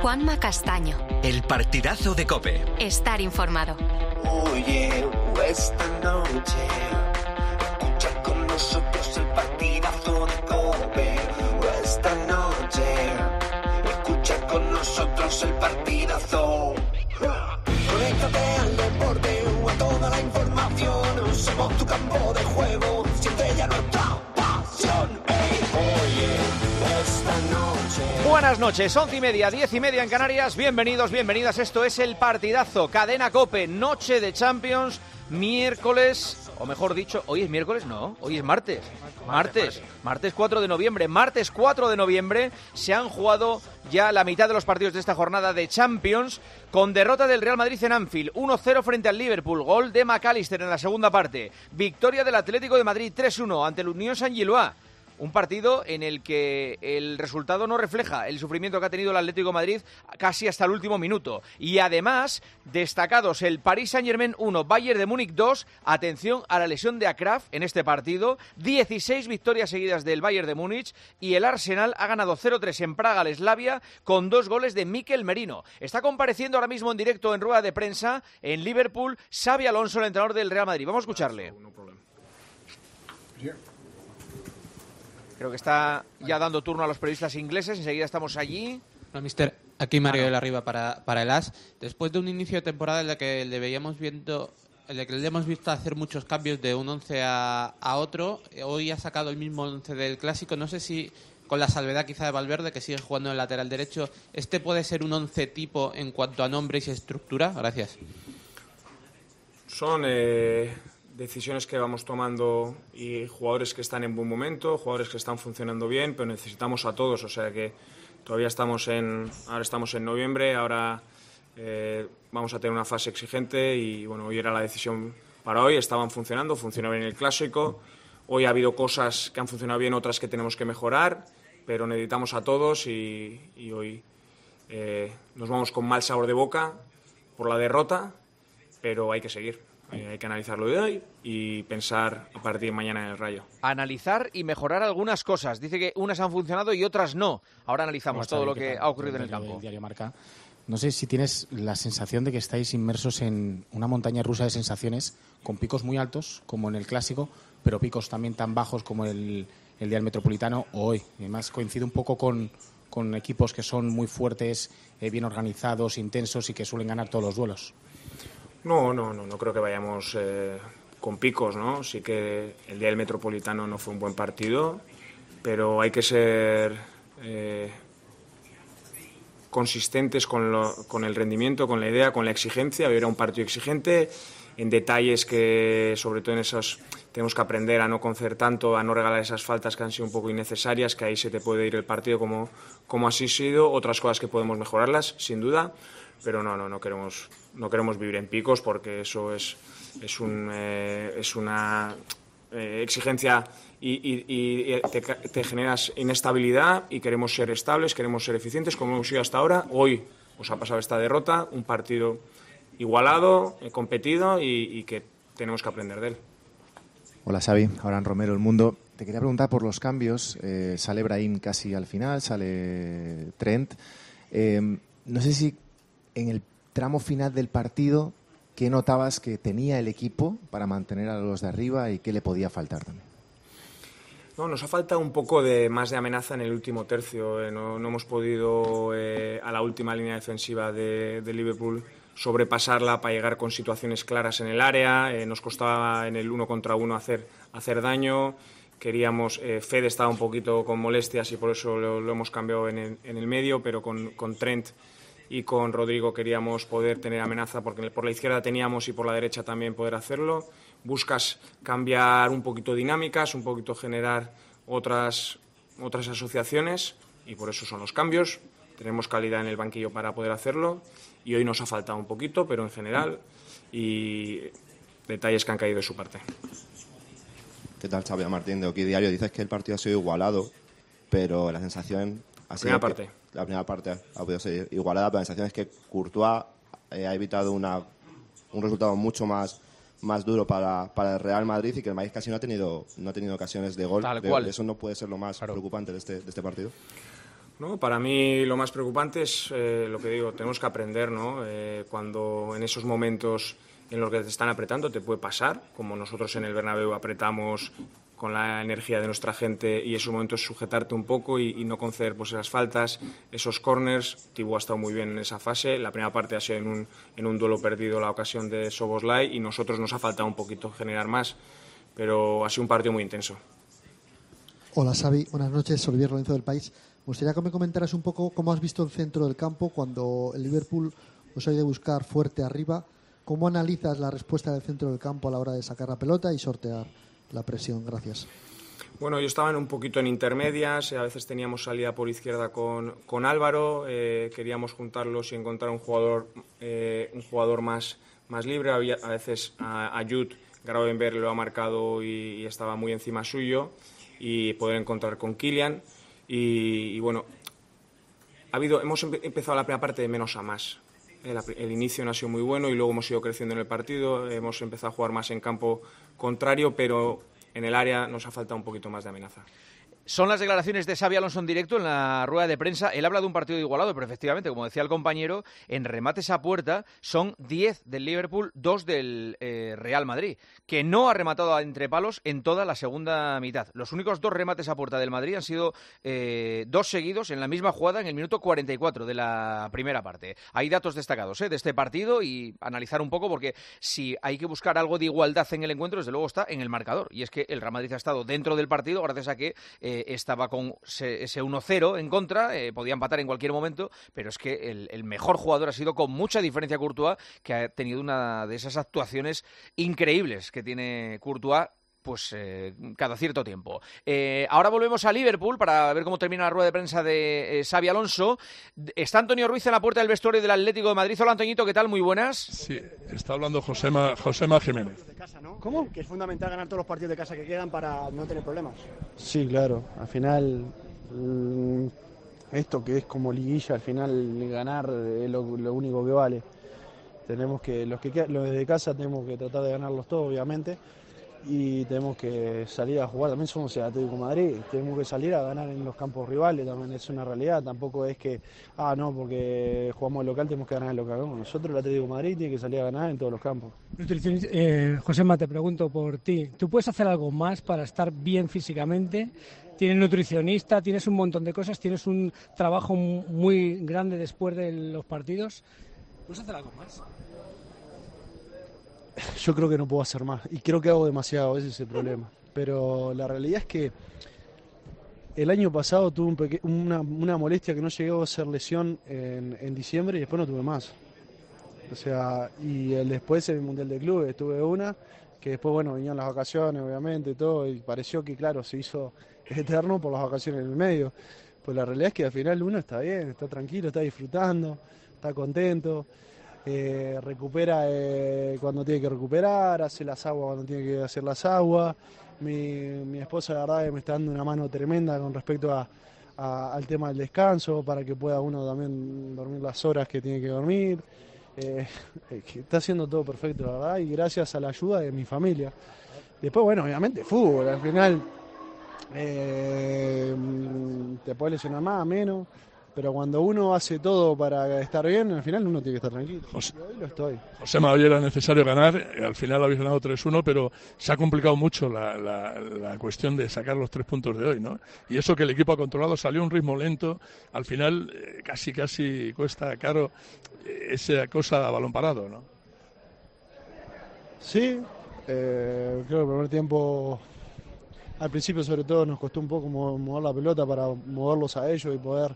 Juanma Castaño. El partidazo de COPE. Estar informado. Oye, esta noche escucha con nosotros el partidazo de COPE. Esta noche escucha con nosotros el partidazo. Conéctate al deporte o a toda la información. Somos tu campo de juego, siente ya nuestra pasión. Oye, esta noche. Buenas noches, 11:30, 10:30 en Canarias. Bienvenidos, bienvenidas. Esto es el partidazo. Cadena COPE, noche de Champions, miércoles, o mejor dicho, hoy es miércoles, no, hoy es martes. Martes 4 de noviembre. Martes 4 de noviembre se han jugado ya la mitad de los partidos de esta jornada de Champions, con derrota del Real Madrid en Anfield, 1-0 frente al Liverpool, gol de McAllister en la segunda parte. Victoria del Atlético de Madrid 3-1 ante el Unión Saint-Gilloise. Un partido en el que el resultado no refleja el sufrimiento que ha tenido el Atlético de Madrid casi hasta el último minuto. Y además, destacados el Paris Saint-Germain 1, Bayern de Múnich 2. Atención a la lesión de Akraf en este partido. 16 victorias seguidas del Bayern de Múnich. Y el Arsenal ha ganado 0-3 en Praga al Slavia con 2 goles de Mikel Merino. Está compareciendo ahora mismo en directo en rueda de prensa en Liverpool Xabi Alonso, el entrenador del Real Madrid. Vamos a escucharle. Creo que está ya dando turno a los periodistas ingleses. Enseguida estamos allí. No, mister, aquí Mario de la Riva para el AS. Después de un inicio de temporada en el que le veíamos viendo, en el que le hemos visto hacer muchos cambios de un 11 a otro, hoy ha sacado el mismo 11 del Clásico. No sé si, con la salvedad quizá de Valverde, que sigue jugando en el lateral derecho, ¿este puede ser un 11 tipo en cuanto a nombres y estructura? Gracias. Son decisiones que vamos tomando y jugadores que están en buen momento, jugadores que están funcionando bien, pero necesitamos a todos, o sea que todavía estamos en noviembre, ahora vamos a tener una fase exigente y bueno, hoy era la decisión para hoy, estaban funcionando, funcionó bien el Clásico, hoy ha habido cosas que han funcionado bien, otras que tenemos que mejorar, pero necesitamos a todos y hoy nos vamos con mal sabor de boca por la derrota, pero hay que seguir. Hay que analizarlo de hoy y pensar a partir de mañana en el Rayo. Analizar y mejorar algunas cosas. Dice que unas han funcionado y otras no. Ahora analizamos todo lo que ha ocurrido en el campo. El diario Marca. No sé si tienes la sensación de que estáis inmersos en una montaña rusa de sensaciones con picos muy altos, como en el Clásico, pero picos también tan bajos como el día del Metropolitano o hoy. Además coincide un poco con equipos que son muy fuertes, bien organizados, intensos y que suelen ganar todos los duelos. No creo que vayamos con picos, ¿no? Sí que el día del Metropolitano no fue un buen partido, pero hay que ser consistentes con el rendimiento, con la idea, con la exigencia. Hoy era un partido exigente, en detalles que, sobre todo en esos, tenemos que aprender a no conceder tanto, a no regalar esas faltas que han sido un poco innecesarias, que ahí se te puede ir el partido como así ha sido. Otras cosas que podemos mejorarlas, sin duda, pero no queremos vivir en picos porque eso es una exigencia y te generas inestabilidad y queremos ser estables, queremos ser eficientes como hemos sido hasta ahora. Hoy os ha pasado esta derrota, un partido igualado, competido y que tenemos que aprender de él. Hola Xavi, Abraham Romero, El Mundo. Te quería preguntar por los cambios. Sale Brahim casi al final, sale Trent. No sé si en el tramo final del partido, ¿qué notabas que tenía el equipo para mantener a los de arriba y qué le podía faltar también? No, nos ha faltado un poco más de amenaza en el último tercio. No hemos podido a la última línea defensiva de Liverpool sobrepasarla para llegar con situaciones claras en el área. Nos costaba en el 1 contra 1 hacer daño. Queríamos, Fede estaba un poquito con molestias y por eso lo hemos cambiado en el medio, pero con Trent y con Rodrigo queríamos poder tener amenaza porque por la izquierda teníamos y por la derecha también poder hacerlo. Buscas cambiar un poquito dinámicas, un poquito generar otras asociaciones y por eso son los cambios. Tenemos calidad en el banquillo para poder hacerlo y hoy nos ha faltado un poquito, pero en general y detalles que han caído de su parte. ¿Qué tal, Xavi? Martín de Oki Diario? Dices que el partido ha sido igualado, pero la sensación ha sido la primera parte ha podido ser igualada, pero la sensación es que Courtois ha evitado un resultado mucho más duro para el Real Madrid y que el Madrid casi no ha tenido ocasiones de gol. Tal cual. Eso no puede ser lo más preocupante de este partido. No, para mí lo más preocupante es lo que digo, tenemos que aprender, ¿no? Cuando en esos momentos en los que te están apretando te puede pasar, como nosotros en el Bernabéu apretamos con la energía de nuestra gente, y esos momentos sujetarte un poco y no conceder pues esas faltas, esos corners. Thibaut ha estado muy bien en esa fase. La primera parte ha sido en un duelo perdido la ocasión de Szoboszlai, y nosotros nos ha faltado un poquito generar más, pero ha sido un partido muy intenso. Hola Xavi, buenas noches, Olivier Lorenzo del País. Me gustaría que me comentaras un poco cómo has visto el centro del campo cuando el Liverpool os ha ido a buscar fuerte arriba. ¿Cómo analizas la respuesta del centro del campo a la hora de sacar la pelota y sortear la presión? Gracias. Bueno, yo estaba un poquito en intermedias, a veces teníamos salida por izquierda con Álvaro, queríamos juntarlos y encontrar un jugador más libre. A veces a Jude Gravenberch lo ha marcado y estaba muy encima suyo, y poder encontrar con Kylian. Y bueno, hemos empezado la primera parte de menos a más. El inicio no ha sido muy bueno y luego hemos ido creciendo en el partido, hemos empezado a jugar más en campo contrario, pero en el área nos ha faltado un poquito más de amenaza. Son las declaraciones de Xabi Alonso en directo en la rueda de prensa. Él habla de un partido igualado, pero efectivamente, como decía el compañero, en remates a puerta son 10 del Liverpool, 2 del Real Madrid, que no ha rematado entre palos en toda la segunda mitad. Los únicos 2 remates a puerta del Madrid han sido 2 seguidos en la misma jugada en el minuto 44 de la primera parte. Hay datos destacados de este partido y analizar un poco, porque si hay que buscar algo de igualdad en el encuentro, desde luego está en el marcador. Y es que el Real Madrid ha estado dentro del partido gracias a que estaba con ese 1-0 en contra, podía empatar en cualquier momento, pero es que el mejor jugador ha sido con mucha diferencia Courtois, que ha tenido una de esas actuaciones increíbles que tiene Courtois pues cada cierto tiempo. Ahora volvemos a Liverpool para ver cómo termina la rueda de prensa de Xabi Alonso. Está Antonio Ruiz en la puerta del vestuario del Atlético de Madrid. Hola, Antoñito, ¿qué tal? Muy buenas. Sí, está hablando Josema Jiménez. ¿Cómo? Que es fundamental ganar todos los partidos de casa que quedan para no tener problemas. Sí, claro. Al final, esto que es como liguilla, al final ganar es lo único que vale. Tenemos que los de casa tenemos que tratar de ganarlos todos, obviamente. Y tenemos que salir a jugar, también somos el Atlético de Madrid, tenemos que salir a ganar en los campos rivales, también es una realidad, tampoco es que, no, porque jugamos el local tenemos que ganar el local, no, nosotros el Atlético de Madrid tiene que salir a ganar en todos los campos. Josema, te pregunto por ti, ¿tú puedes hacer algo más para estar bien físicamente? Tienes nutricionista, tienes un montón de cosas, tienes un trabajo muy grande después de los partidos, ¿puedes hacer algo más? Yo creo que no puedo hacer más y creo que hago demasiado, ese es el problema. Pero la realidad es que el año pasado tuve una molestia que no llegó a ser lesión en diciembre y después no tuve más. O sea, y después en el Mundial de Clubes tuve una, que después, bueno, venían las vacaciones, obviamente, y todo, y pareció que, claro, se hizo eterno por las vacaciones en el medio. Pues la realidad es que al final uno está bien, está tranquilo, está disfrutando, está contento. Recupera cuando tiene que recuperar, hace las aguas cuando tiene que hacer las aguas. Mi esposa, la verdad, me está dando una mano tremenda con respecto al tema del descanso, para que pueda uno también dormir las horas que tiene que dormir. Está haciendo todo perfecto, la verdad, y gracias a la ayuda de mi familia. Después, bueno, obviamente fútbol, al final te puedes lesionar más, menos. Pero cuando uno hace todo para estar bien, al final uno tiene que estar tranquilo. Y hoy lo estoy. Josema, hoy era necesario ganar, al final habéis ganado 3-1, pero se ha complicado mucho la cuestión de sacar los 3 puntos de hoy, ¿no? Y eso que el equipo ha controlado, salió a un ritmo lento, al final casi cuesta caro esa cosa a balón parado, ¿no? Sí, creo que el primer tiempo, al principio sobre todo, nos costó un poco mover la pelota para moverlos a ellos y poder...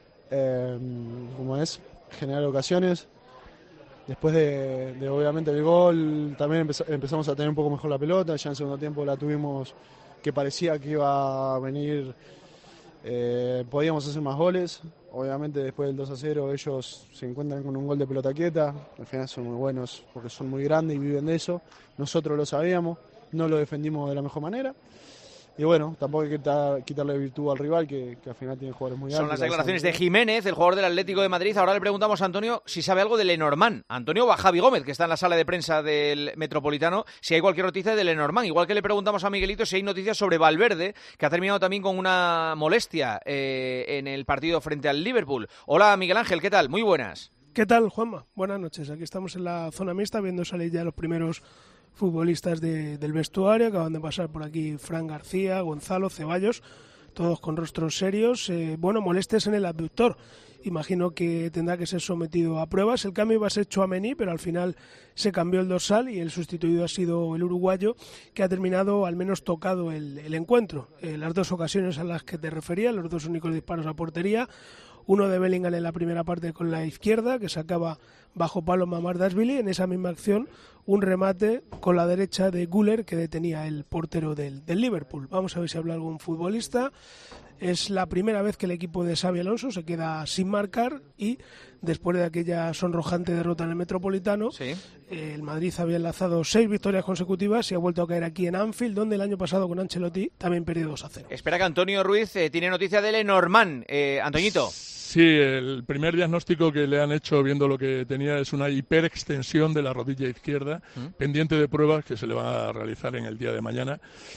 generar ocasiones. Después de obviamente el gol también empezamos a tener un poco mejor la pelota, ya en segundo tiempo la tuvimos, que parecía que iba a venir, podíamos hacer más goles. Obviamente después del 2-0 ellos se encuentran con un gol de pelota quieta, al final son muy buenos porque son muy grandes y viven de eso. Nosotros lo sabíamos, no lo defendimos de la mejor manera. bueno, tampoco hay que quitarle virtud al rival, que al final tiene jugadores muy altos. Son las declaraciones de Jiménez, el jugador del Atlético de Madrid. Ahora le preguntamos a Antonio si sabe algo de Lenormand. Antonio o a Javi Gómez, que está en la sala de prensa del Metropolitano, si hay cualquier noticia de Lenormand. Igual que le preguntamos a Miguelito si hay noticias sobre Valverde, que ha terminado también con una molestia en el partido frente al Liverpool. Hola, Miguel Ángel, ¿qué tal? Muy buenas. ¿Qué tal, Juanma? Buenas noches. Aquí estamos en la zona mixta viendo salir ya los primeros futbolistas del vestuario. Acaban de pasar por aquí Fran García, Gonzalo, Ceballos, todos con rostros serios. Molestias en el abductor. Imagino que tendrá que ser sometido a pruebas. El cambio iba a ser Tchouaméni, pero al final se cambió el dorsal y el sustituido ha sido el uruguayo, que ha terminado al menos tocado el encuentro. Las dos ocasiones a las que te refería, los dos únicos disparos a portería. Uno de Bellingham en la primera parte con la izquierda, que sacaba bajo palo Mamardashvili. En esa misma acción, un remate con la derecha de Güler, que detenía el portero del Liverpool. Vamos a ver si habla algún futbolista. Es la primera vez que el equipo de Xabi Alonso se queda sin marcar y después de aquella sonrojante derrota en el Metropolitano, el Madrid había enlazado 6 victorias consecutivas y ha vuelto a caer aquí en Anfield, donde el año pasado con Ancelotti también perdió 2-0. Espera que Antonio Ruiz tiene noticia de Lenormand. Antoñito. Sí, el primer diagnóstico que le han hecho viendo lo que tenía es una hiperextensión de la rodilla izquierda, pendiente de pruebas que se le van a realizar en el día de mañana.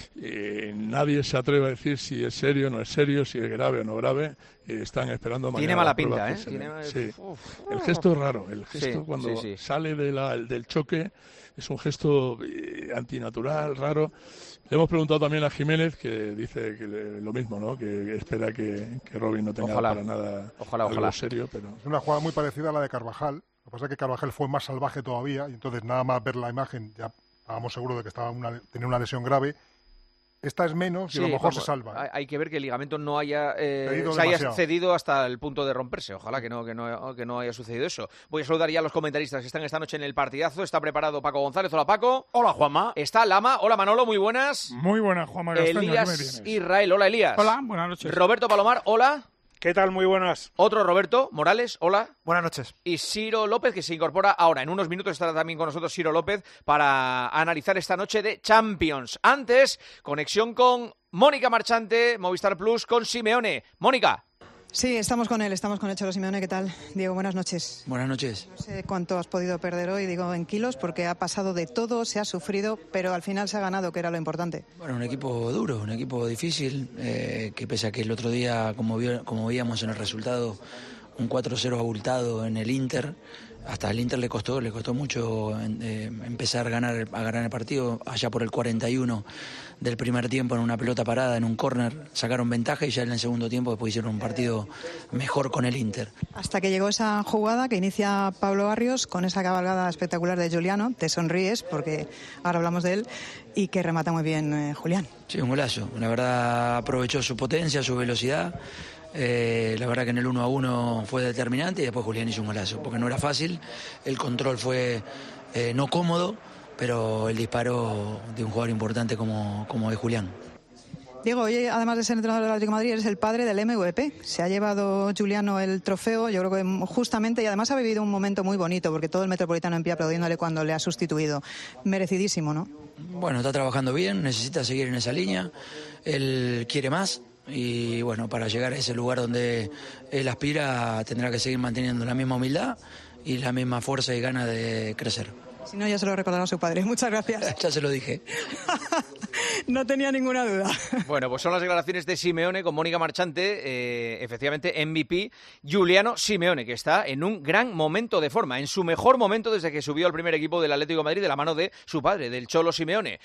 Nadie se atreve a decir si es serio o no es serio, si es grave o no grave. Están esperando mañana. Tiene mala pinta, ¿eh? Sí. El gesto es raro. El gesto cuando sale del choque es un gesto antinatural, raro. Le hemos preguntado también a Jiménez, que dice que lo mismo, ¿no? Que espera que Robin no tenga para nada algo serio. Pero... Es una jugada muy parecida a la de Carvajal. Lo que pasa es que Carvajal fue más salvaje todavía y entonces nada más ver la imagen ya estábamos seguros de que tenía una lesión grave. Esta es menos y a lo mejor se salva. Hay que ver que el ligamento no haya se haya cedido hasta el punto de romperse. Ojalá que no haya sucedido eso. Voy a saludar ya a los comentaristas que están esta noche en el partidazo. Está preparado Paco González. Hola, Paco. Hola, Juanma. Está Lama. Hola, Manolo. Muy buenas. Muy buenas, Juanma Castaño. Elías Israel. Hola, Elías. Hola, buenas noches. Roberto Palomar. Hola. ¿Qué tal? Muy buenas. Otro Roberto Morales, hola. Buenas noches. Y Ciro López, que se incorpora ahora. En unos minutos estará también con nosotros Ciro López para analizar esta noche de Champions. Antes, conexión con Mónica Marchante, Movistar Plus, con Simeone. Mónica. Sí, estamos con el Cholo Simeone. ¿Qué tal? Diego, buenas noches. Buenas noches. No sé cuánto has podido perder hoy, digo en kilos, porque ha pasado de todo, se ha sufrido, pero al final se ha ganado, que era lo importante. Bueno, un equipo duro, un equipo difícil, que pese a que el otro día, como veíamos en el resultado, un 4-0 abultado en el Inter, hasta el Inter le costó mucho empezar a ganar el partido. Allá por el 41 del primer tiempo, en una pelota parada, en un córner, sacaron ventaja y ya en el segundo tiempo después hicieron un partido mejor con el Inter. Hasta que llegó esa jugada que inicia Pablo Barrios con esa cabalgada espectacular de Giuliano. Te sonríes porque ahora hablamos de él y que remata muy bien Julián. Sí, un golazo. La verdad aprovechó su potencia, su velocidad. La verdad que en el 1-1 fue determinante y después Julián hizo un golazo, porque no era fácil, el control fue no cómodo, pero el disparo de un jugador importante como es Julián. Diego, hoy además de ser entrenador del Atlético de Madrid, eres el padre del MVP. Se ha llevado Giuliano el trofeo, yo creo que justamente, y además ha vivido un momento muy bonito, porque todo el Metropolitano en pie aplaudiéndole cuando le ha sustituido. Merecidísimo, ¿no? Bueno, está trabajando bien, necesita seguir en esa línea, él quiere más. Y bueno, para llegar a ese lugar donde él aspira tendrá que seguir manteniendo la misma humildad y la misma fuerza y ganas de crecer. Si no, ya se lo recordará a su padre. Muchas gracias. Ya se lo dije. No tenía ninguna duda. Bueno, pues son las declaraciones de Simeone con Mónica Marchante, efectivamente MVP Giuliano Simeone, que está en un gran momento de forma, en su mejor momento desde que subió al primer equipo del Atlético de Madrid de la mano de su padre, del Cholo Simeone.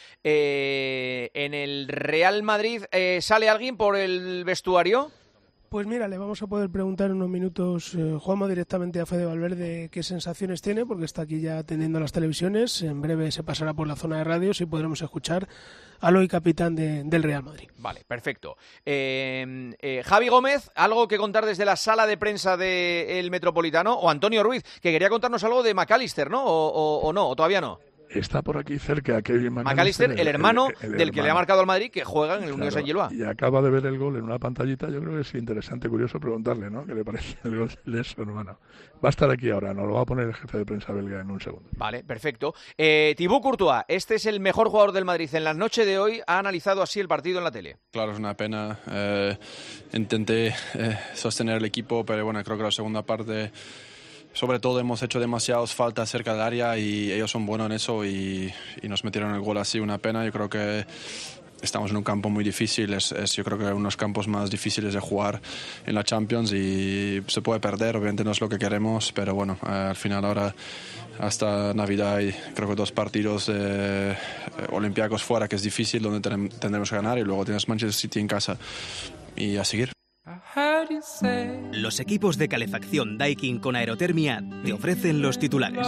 En el Real Madrid, ¿sale alguien por el vestuario? Pues mira, le vamos a poder preguntar en unos minutos, Juanma, directamente a Fede Valverde qué sensaciones tiene, porque está aquí ya atendiendo las televisiones. En breve se pasará por la zona de radios y podremos escuchar al hoy capitán del Real Madrid. Vale, perfecto. Javi Gómez, ¿algo que contar desde la sala de prensa del Metropolitano? O Antonio Ruiz, que quería contarnos algo de McAllister, ¿no? ¿O no? ¿O todavía no? está por aquí cerca Kevin McAllister, el hermano del que le ha marcado al Madrid, que juega en el Unión Saint-Gilloise. Y acaba de ver el gol en una pantallita. Yo creo que es interesante, curioso preguntarle, ¿no? ¿Qué le parece el gol de su hermano? Va a estar aquí ahora, nos lo va a poner el jefe de prensa belga en un segundo. Vale, perfecto. Thibaut Courtois, este es el mejor jugador del Madrid. En la noche de hoy ha analizado así el partido en la tele. Claro, es una pena. Intenté sostener el equipo, pero bueno, creo que la segunda parte... Sobre todo hemos hecho demasiadas faltas cerca del área y ellos son buenos en eso y nos metieron el gol así, una pena. Yo creo que estamos en un campo muy difícil, yo creo que uno de los campos más difíciles de jugar en la Champions y se puede perder, obviamente no es lo que queremos, pero bueno, al final ahora hasta Navidad hay creo que 2 partidos Olympiacos fuera, que es difícil, donde tendremos que ganar, y luego tienes Manchester City en casa y a seguir. Los equipos de calefacción Daikin con aerotermia te ofrecen los titulares.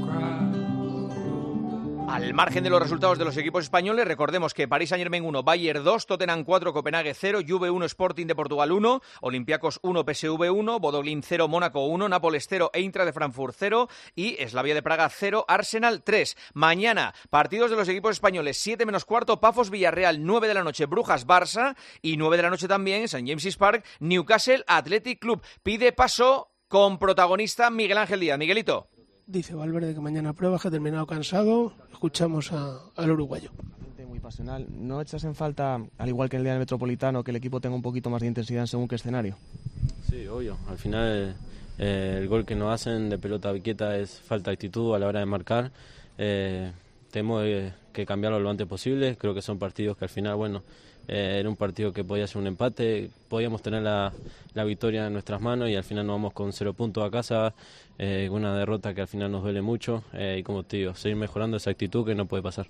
Al margen de los resultados de los equipos españoles, recordemos que Paris Saint-Germain 1, Bayern 2, Tottenham 4, Copenhague 0, Juve 1, Sporting de Portugal 1, Olympiacos 1, PSV 1, Bodø/Glimt 0, Mónaco 1, Nápoles 0, Eintracht de Frankfurt 0 y Slavia de Praga 0, Arsenal 3. Mañana, partidos de los equipos españoles, 7 menos cuarto, Pafos Villarreal, 9 de la noche, Brujas Barça y 9 de la noche también, St. James's Park, Newcastle Athletic Club. Pide paso con protagonista Miguel Ángel Díaz. Miguelito. Dice Valverde que mañana prueba, que ha terminado cansado. Escuchamos al uruguayo. Muy pasional. ¿No echas en falta, al igual que en el día del Metropolitano, que el equipo tenga un poquito más de intensidad según qué escenario? Sí, obvio. Al final el gol que nos hacen de pelota quieta es falta de actitud a la hora de marcar. Tenemos que cambiarlo lo antes posible. Creo que son partidos que al final, bueno, era un partido que podía ser un empate, podíamos tener la victoria en nuestras manos y al final nos vamos con 0 puntos a casa, una derrota que al final nos duele mucho y como te digo, seguir mejorando esa actitud que no puede pasar.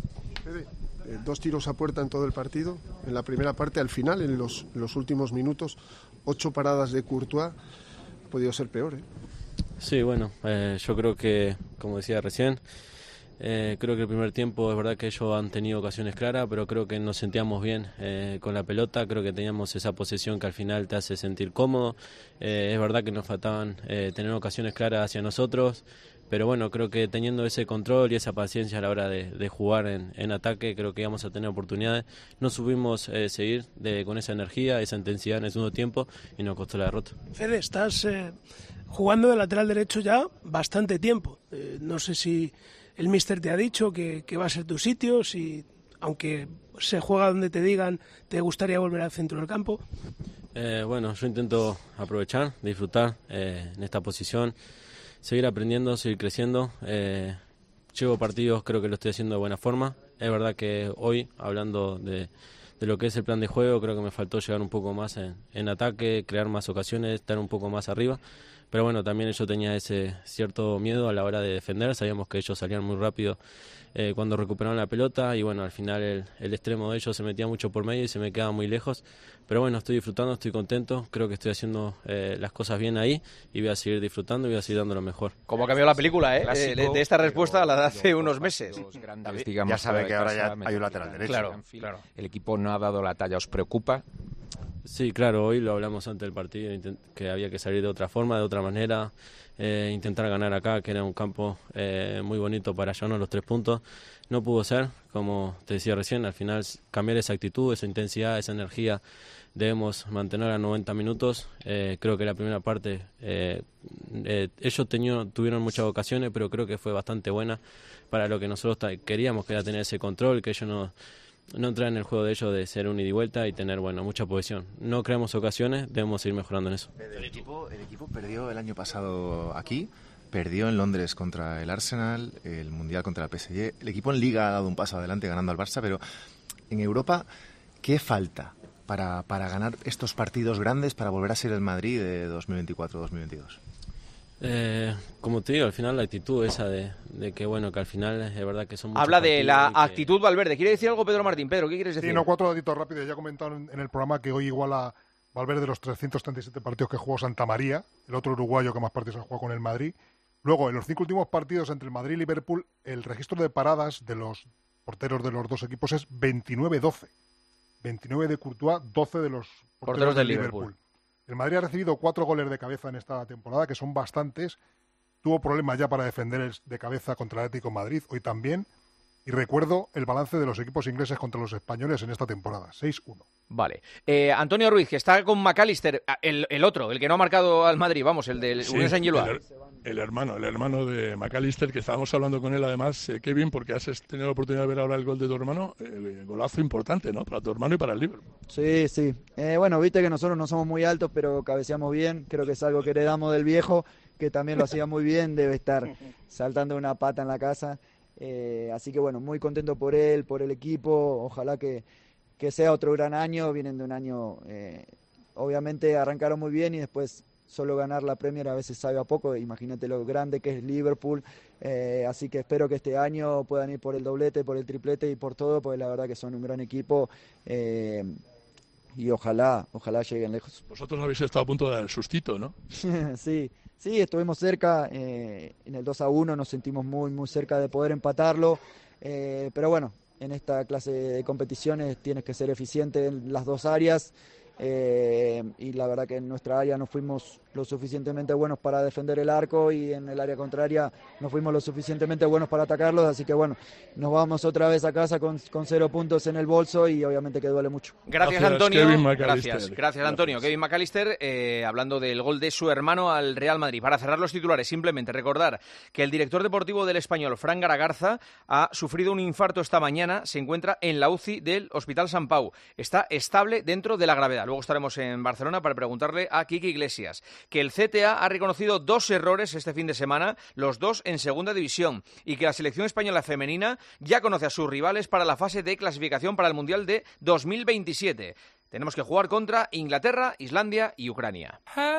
2 tiros a puerta en todo el partido, en la primera parte, al final, en los últimos minutos, 8 paradas de Courtois, ha podido ser peor, ¿eh? Sí, bueno, yo creo que, como decía recién, creo que el primer tiempo es verdad que ellos han tenido ocasiones claras, pero creo que nos sentíamos bien con la pelota, creo que teníamos esa posesión que al final te hace sentir cómodo, es verdad que nos faltaban tener ocasiones claras hacia nosotros, pero bueno, creo que teniendo ese control y esa paciencia a la hora de jugar en ataque, creo que íbamos a tener oportunidades, no supimos seguir con esa energía, esa intensidad en el segundo tiempo y nos costó la derrota. Fede, estás jugando de lateral derecho ya bastante tiempo, no sé si el míster te ha dicho que va a ser tu sitio, si aunque se juega donde te digan, te gustaría volver al centro del campo. Bueno, yo intento aprovechar, disfrutar en esta posición, seguir aprendiendo, seguir creciendo. Llevo partidos, creo que lo estoy haciendo de buena forma. Es verdad que hoy, hablando de lo que es el plan de juego, creo que me faltó llegar un poco más en ataque, crear más ocasiones, estar un poco más arriba. Pero bueno, también yo tenía ese cierto miedo a la hora de defender, sabíamos que ellos salían muy rápido cuando recuperaban la pelota y bueno, al final el extremo de ellos se metía mucho por medio y se me quedaba muy lejos. Pero bueno, estoy disfrutando, estoy contento, creo que estoy haciendo las cosas bien ahí y voy a seguir disfrutando y voy a seguir dando lo mejor. ¿Cómo cambió la película, de esta respuesta a la de hace unos meses? Ya sabe que ahora ya hay un lateral derecho. Claro. El equipo no ha dado la talla, ¿os preocupa? Sí, claro, hoy lo hablamos antes del partido, que había que salir de otra forma, de otra manera, intentar ganar acá, que era un campo muy bonito para llevarnos los 3 puntos. No pudo ser, como te decía recién, al final cambiar esa actitud, esa intensidad, esa energía, debemos mantener a 90 minutos. Creo que la primera parte, ellos tuvieron muchas ocasiones, pero creo que fue bastante buena para lo que nosotros queríamos, que era tener ese control, que ellos no entrar en el juego de ellos de ser un ida y vuelta y tener mucha posesión. No creamos ocasiones, debemos seguir mejorando en eso. El equipo perdió el año pasado aquí, perdió en Londres contra el Arsenal, el Mundial contra el PSG. El equipo en Liga ha dado un paso adelante ganando al Barça, pero en Europa, ¿qué falta para ganar estos partidos grandes para volver a ser el Madrid de 2024-2022? Como te digo, al final la actitud esa de que bueno, que al final es verdad que son muchos Habla de la actitud Valverde. ¿Quiere decir algo Pedro Martín? Pedro, ¿qué quieres decir? Sí, 4 datitos rápidos. Ya comentaron en el programa que hoy iguala Valverde los 337 partidos que jugó Santa María, el otro uruguayo que más partidos ha jugado con el Madrid. Luego, en los 5 últimos partidos entre el Madrid y Liverpool, el registro de paradas de los porteros de los dos equipos es 29-12. 29 de Courtois, 12 de los porteros del Liverpool. El Madrid ha recibido 4 goles de cabeza en esta temporada, que son bastantes. Tuvo problemas ya para defender de cabeza contra el Atlético de Madrid, hoy también. Y recuerdo el balance de los equipos ingleses contra los españoles en esta temporada, 6-1. Vale. Antonio Ruiz, que está con McAllister, el otro, el que no ha marcado al Madrid, vamos, el del Unión Saint-Gilloise. El hermano de McAllister, que estábamos hablando con él además, Kevin, porque has tenido la oportunidad de ver ahora el gol de tu hermano, el golazo importante, ¿no? Para tu hermano y para el Liverpool. Sí, sí. Bueno, viste que nosotros no somos muy altos, pero cabeceamos bien. Creo que es algo que heredamos del viejo, que también lo hacía muy bien, debe estar saltando una pata en la casa. Así que bueno, muy contento por él, por el equipo. Ojalá que sea otro gran año. Vienen de un año, obviamente arrancaron muy bien y después solo ganar la Premier a veces sabe a poco. Imagínate lo grande que es Liverpool. Así que espero que este año puedan ir por el doblete, por el triplete y por todo, porque la verdad que son un gran equipo. Y ojalá lleguen lejos. Vosotros habéis estado a punto de dar el sustito, ¿no? Sí, estuvimos cerca. En el 2-1 nos sentimos muy, muy cerca de poder empatarlo. Pero bueno, en esta clase de competiciones tienes que ser eficiente en las dos áreas. Y la verdad que en nuestra área no fuimos lo suficientemente buenos para defender el arco y en el área contraria no fuimos lo suficientemente buenos para atacarlos, así que bueno, nos vamos otra vez a casa con 0 puntos en el bolso y obviamente que duele mucho. Gracias Antonio. Gracias Antonio. Kevin McAllister, hablando del gol de su hermano al Real Madrid. Para cerrar los titulares, simplemente recordar que el director deportivo del Español, Fran Garagarza, ha sufrido un infarto esta mañana, se encuentra en la UCI del Hospital Sant Pau. Está estable dentro de la gravedad. Luego estaremos en Barcelona para preguntarle a Quique Iglesias que el CTA ha reconocido 2 errores este fin de semana, los 2 en segunda división, y que la selección española femenina ya conoce a sus rivales para la fase de clasificación para el Mundial de 2027. Tenemos que jugar contra Inglaterra, Islandia y Ucrania.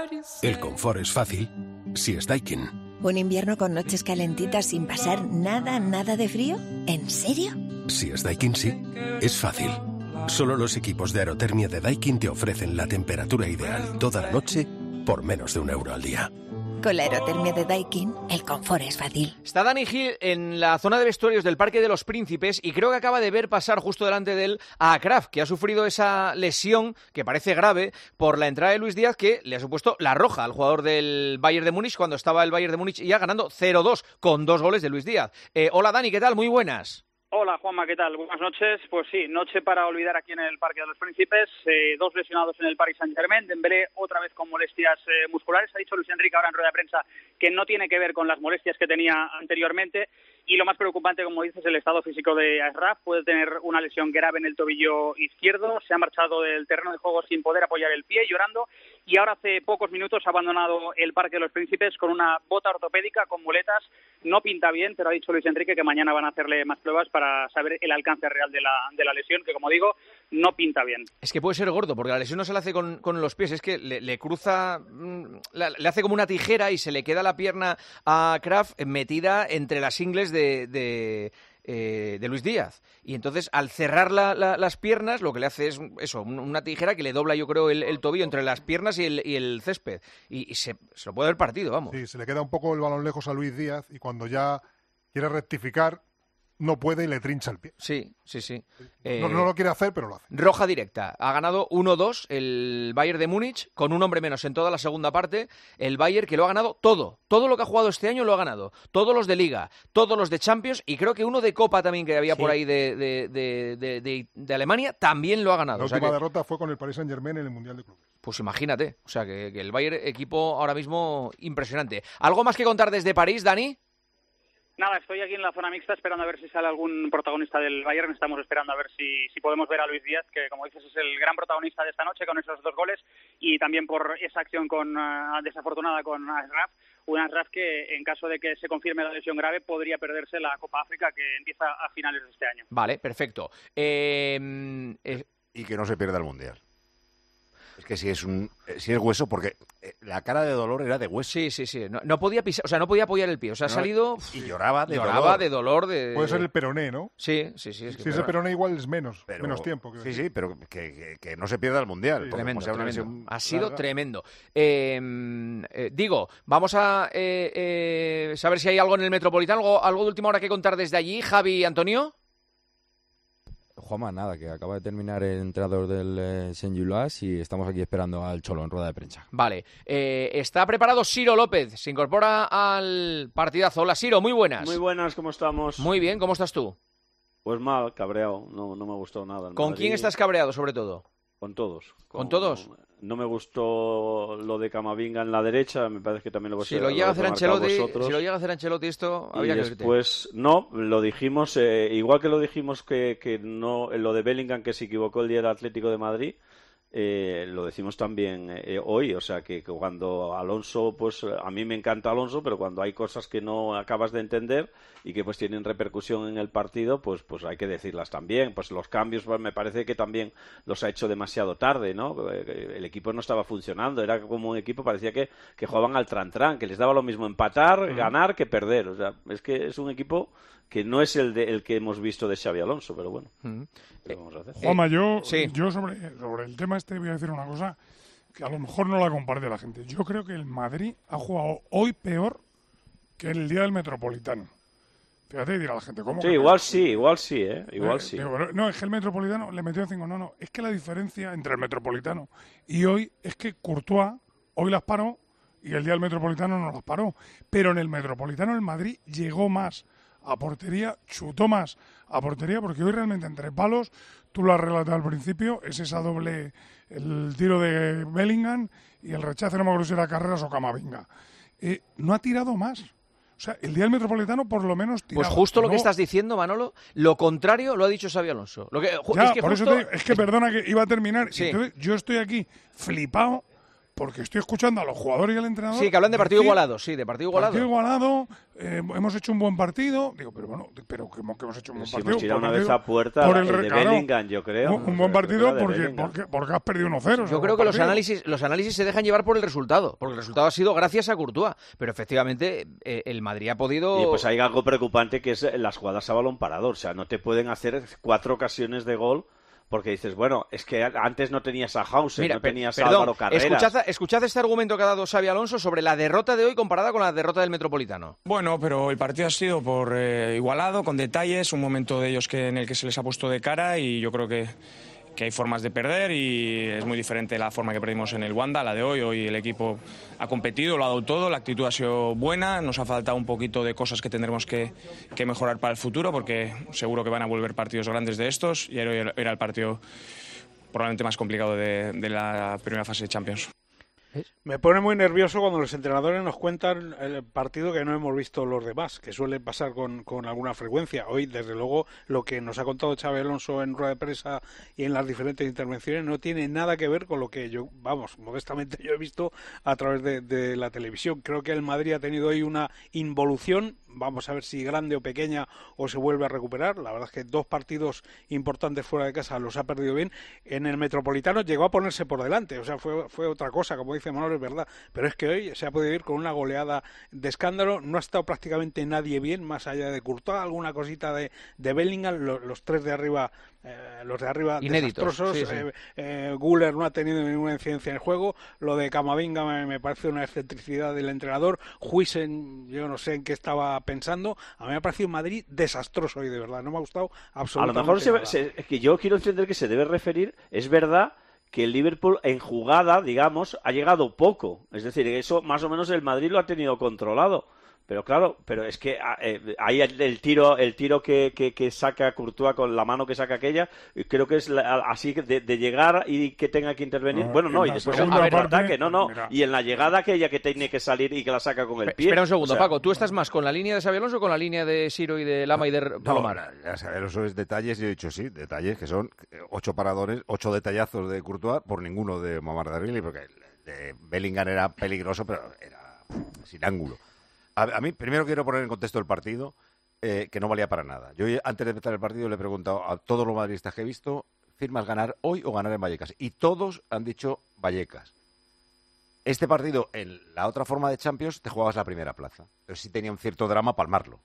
El confort es fácil si es Daikin. ¿Un invierno con noches calentitas sin pasar nada de frío? ¿En serio? Si es Daikin, sí. Es fácil. Solo los equipos de aerotermia de Daikin te ofrecen la temperatura ideal toda la noche por menos de €1 al día. Con la aerotermia de Daikin, el confort es fácil. Está Dani Gil en la zona de vestuarios del Parque de los Príncipes y creo que acaba de ver pasar justo delante de él a Kraf, que ha sufrido esa lesión que parece grave por la entrada de Luis Díaz, que le ha supuesto la roja al jugador del Bayern de Múnich cuando estaba el Bayern de Múnich ya ganando 0-2 con 2 goles de Luis Díaz. Hola Dani, ¿qué tal? Muy buenas. Hola Juanma, ¿qué tal? Buenas noches. Pues sí, noche para olvidar aquí en el Parque de los Príncipes. 2 lesionados en el Paris Saint-Germain. Dembélé otra vez con molestias musculares. Ha dicho Luis Enrique ahora en rueda de prensa que no tiene que ver con las molestias que tenía anteriormente. Y lo más preocupante, como dices, el estado físico de Achraf. Puede tener una lesión grave en el tobillo izquierdo. Se ha marchado del terreno de juego sin poder apoyar el pie, llorando. Y ahora hace pocos minutos ha abandonado el Parque de los Príncipes con una bota ortopédica con muletas. No pinta bien, pero ha dicho Luis Enrique que mañana van a hacerle más pruebas para saber el alcance real de la lesión, que como digo, no pinta bien. Es que puede ser gordo, porque la lesión no se la hace con los pies, es que le cruza, le hace como una tijera y se le queda la pierna a Kraft metida entre las ingles de Luis Díaz. Y entonces, al cerrar las piernas, lo que le hace es eso, una tijera que le dobla, yo creo, el tobillo entre las piernas y el césped. Y se lo puede haber partido, vamos. Sí, se le queda un poco el balón lejos a Luis Díaz y cuando ya quiere rectificar, no puede y le trincha el pie. Sí. No lo quiere hacer, pero lo hace. Roja directa. Ha ganado 1-2 el Bayern de Múnich, con un hombre menos en toda la segunda parte. El Bayern que lo ha ganado todo. Todo lo que ha jugado este año lo ha ganado. Todos los de Liga, todos los de Champions y creo que uno de Copa también que había por ahí de Alemania también lo ha ganado. La última derrota fue con el Paris Saint-Germain en el Mundial de Clubes. Pues imagínate. O sea, que el Bayern, equipo ahora mismo impresionante. ¿Algo más que contar desde París, Dani? Nada, estoy aquí en la zona mixta esperando a ver si sale algún protagonista del Bayern. Estamos esperando a ver si podemos ver a Luis Díaz, que como dices es el gran protagonista de esta noche con esos 2 goles y también por esa acción desafortunada con Achraf. Un Achraf que en caso de que se confirme la lesión grave podría perderse la Copa África que empieza a finales de este año. Vale, perfecto. Y que no se pierda el Mundial. Es que si es hueso, porque la cara de dolor era de hueso. Sí. No podía pisar, o sea, no podía apoyar el pie. O sea, ha salido... Y lloraba de dolor. Puede ser el peroné, ¿no? Sí. Si es el peroné igual es menos tiempo. Sí, pero que no se pierda el Mundial. Sí, tremendo. Ha sido tremendo. Digo, vamos a saber si hay algo en el Metropolitano, algo de última hora que contar desde allí. Javi, Antonio. Juanma, nada, que acaba de terminar el entrenador del Saint-Gilloise y estamos aquí esperando al Cholo en rueda de prensa. Vale. Está preparado Ciro López, se incorpora al partidazo. Hola, Ciro, muy buenas. Muy buenas, ¿cómo estamos? Muy bien, ¿cómo estás tú? Pues mal, cabreado, no me gustó nada. ¿Con quién estás cabreado, sobre todo? Con todos. ¿Con todos? No me gustó lo de Camavinga en la derecha, me parece que también lo si lo llega a hacer Ancelotti, esto habría que decirte. Pues no, lo dijimos, igual que lo dijimos que no, lo de Bellingham que se equivocó el día del Atlético de Madrid, lo decimos también hoy, o sea que cuando Alonso, pues a mí me encanta Alonso, pero cuando hay cosas que no acabas de entender y que pues tienen repercusión en el partido, pues hay que decirlas también. Pues los cambios me parece que también los ha hecho demasiado tarde, ¿no? El equipo no estaba funcionando, era como un equipo, parecía que jugaban al tran-tran, que les daba lo mismo empatar, ganar que perder, o sea, es que es un equipo que no es el que hemos visto de Xabi Alonso, pero bueno, ¿qué vamos a hacer? Juanma, yo sobre el tema este voy a decir una cosa que a lo mejor no la comparte la gente. Yo creo que el Madrid ha jugado hoy peor que el día del Metropolitano. Fíjate, dirá la gente, ¿cómo? Sí, igual sí, igual sí. Digo, no, es que el Metropolitano le metió 5. No, es que la diferencia entre el Metropolitano y hoy es que Courtois hoy las paró y el día del Metropolitano no las paró. Pero en el Metropolitano el Madrid llegó más a portería, chutó más a portería, porque hoy realmente entre palos, tú lo has relatado al principio, es esa doble, el tiro de Bellingham y el rechazo, no me acuerdo si era Carreras o Camavinga. No ha tirado más. O sea, el día del Metropolitano por lo menos tiraba. Pues justo lo que estás diciendo, Manolo, lo contrario lo ha dicho Xabi Alonso. Es que perdona que iba a terminar. Sí. Entonces, yo estoy aquí flipado porque estoy escuchando a los jugadores y al entrenador. Sí, que hablan de partido igualado, de partido igualado. Partido igualado, hemos hecho un buen partido. Digo, pero bueno, que hemos hecho un buen partido. Hemos tirado una vez a puerta el de Bellingham, yo creo. Un buen partido porque has perdido 1-0. Yo creo que los análisis se dejan llevar por el resultado, porque el resultado ha sido gracias a Courtois. Pero efectivamente, el Madrid ha podido... Y pues hay algo preocupante que es las jugadas a balón parado. O sea, no te pueden hacer 4 ocasiones de gol. Porque dices, bueno, es que antes no tenías a Hauser, no tenías a Álvaro Carreras. Escuchad este argumento que ha dado Xabi Alonso sobre la derrota de hoy comparada con la derrota del Metropolitano. Bueno, pero el partido ha sido por igualado, con detalles, un momento de ellos en el que se les ha puesto de cara y yo creo que hay formas de perder y es muy diferente la forma que perdimos en el Wanda, la de hoy. Hoy el equipo ha competido, lo ha dado todo, la actitud ha sido buena, nos ha faltado un poquito de cosas que tendremos que mejorar para el futuro porque seguro que van a volver partidos grandes de estos y hoy era el partido probablemente más complicado de la primera fase de Champions. Me pone muy nervioso cuando los entrenadores nos cuentan el partido que no hemos visto los demás, que suele pasar con alguna frecuencia. Hoy, desde luego, lo que nos ha contado Xabi Alonso en rueda de prensa y en las diferentes intervenciones no tiene nada que ver con lo que yo, modestamente yo he visto a través de la televisión. Creo que el Madrid ha tenido hoy una involución, vamos a ver si grande o pequeña o se vuelve a recuperar. La verdad es que 2 partidos importantes fuera de casa los ha perdido bien. En el Metropolitano llegó a ponerse por delante, o sea, fue otra cosa, como dice Manolo, es verdad, pero es que hoy se ha podido ir con una goleada de escándalo, no ha estado prácticamente nadie bien, más allá de Courtois, alguna cosita de Bellingham, los 3 de arriba, inéditos, desastrosos, Güler no ha tenido ninguna incidencia en el juego, lo de Camavinga me parece una excentricidad del entrenador, Huijsen, yo no sé en qué estaba pensando, a mí me ha parecido un Madrid desastroso hoy, de verdad, no me ha gustado absolutamente nada. A lo mejor que yo quiero entender que se debe referir, es verdad, que el Liverpool en jugada, digamos, ha llegado poco. Es decir, eso más o menos el Madrid lo ha tenido controlado. Pero claro, es que ahí el tiro que saca Courtois con la mano que saca aquella, creo que es así de llegar y que tenga que intervenir. Y después el ataque, y en la llegada aquella que tiene que salir y que la saca con el pie. Espera un segundo, Paco, ¿tú estás más con la línea de Xabi Alonso o con la línea de Siro y de Lama y de Palomar? No, Xabi Alonso es detalles, yo he dicho sí, detalles que son 8 paradones, 8 detallazos de Courtois por ninguno de Mamardarilli, porque el de Bellingham era peligroso, pero era sin ángulo. A mí, primero quiero poner en contexto el partido, que no valía para nada. Yo antes de empezar el partido le he preguntado a todos los madridistas que he visto, ¿firmas ganar hoy o ganar en Vallecas? Y todos han dicho Vallecas. Este partido, en la otra forma de Champions, te jugabas la primera plaza. Pero sí tenía un cierto drama palmarlo.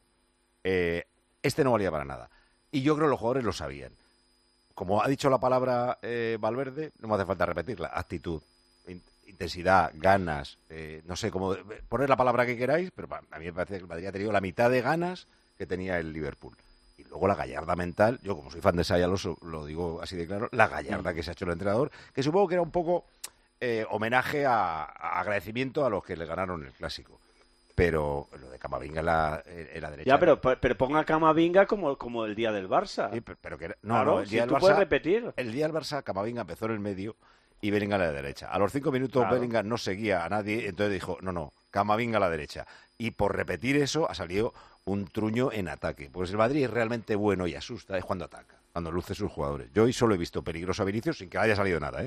Este no valía para nada. Y yo creo que los jugadores lo sabían. Como ha dicho la palabra Valverde, no me hace falta repetirla, actitud. Intensidad, ganas, no sé cómo poner la palabra que queráis, pero a mí me parece que el Madrid ha tenido la mitad de ganas que tenía el Liverpool. Y luego la gallarda mental, yo como soy fan de Xabi Alonso, lo digo así de claro, la gallarda que se ha hecho el entrenador, que supongo que era un poco homenaje a agradecimiento a los que le ganaron el Clásico. pero lo de Camavinga en la derecha. Ya, pero ponga Camavinga como el día del Barça. Sí, pero que claro, el día del tú Barça, puedes repetir. El día del Barça, Camavinga empezó en el medio y Bellingham a la derecha. A los 5 minutos Bellingham no seguía a nadie, entonces dijo, no, Camavinga a la derecha. Y por repetir eso ha salido un truño en ataque. Pues el Madrid es realmente bueno y asusta, es cuando ataca, cuando luce sus jugadores. Yo hoy solo he visto peligroso a Vinicius sin que haya salido nada,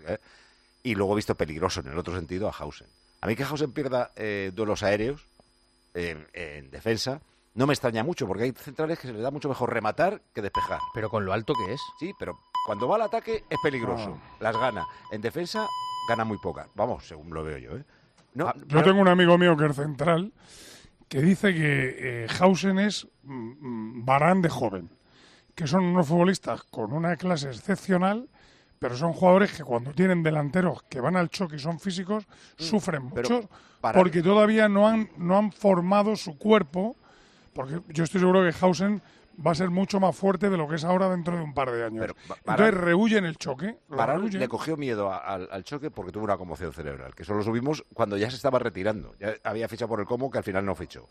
y luego he visto peligroso en el otro sentido a Hausen. A mí que Hausen pierda duelos aéreos en defensa no me extraña mucho, porque hay centrales que se les da mucho mejor rematar que despejar. Pero con lo alto que es. Sí, pero cuando va al ataque es peligroso, las gana. En defensa gana muy pocas. Vamos, según lo veo yo. Yo tengo un amigo mío que es central que dice que Hausen es Varane de joven, que son unos futbolistas con una clase excepcional, pero son jugadores que cuando tienen delanteros que van al choque y son físicos, sufren mucho porque todavía no han formado su cuerpo, porque yo estoy seguro que Hausen va a ser mucho más fuerte de lo que es ahora dentro de un par de años. Entonces rehuyen el choque. Varane le cogió miedo al choque porque tuvo una conmoción cerebral, que eso lo subimos cuando ya se estaba retirando. Ya había fichado por el Como, que al final no fichó.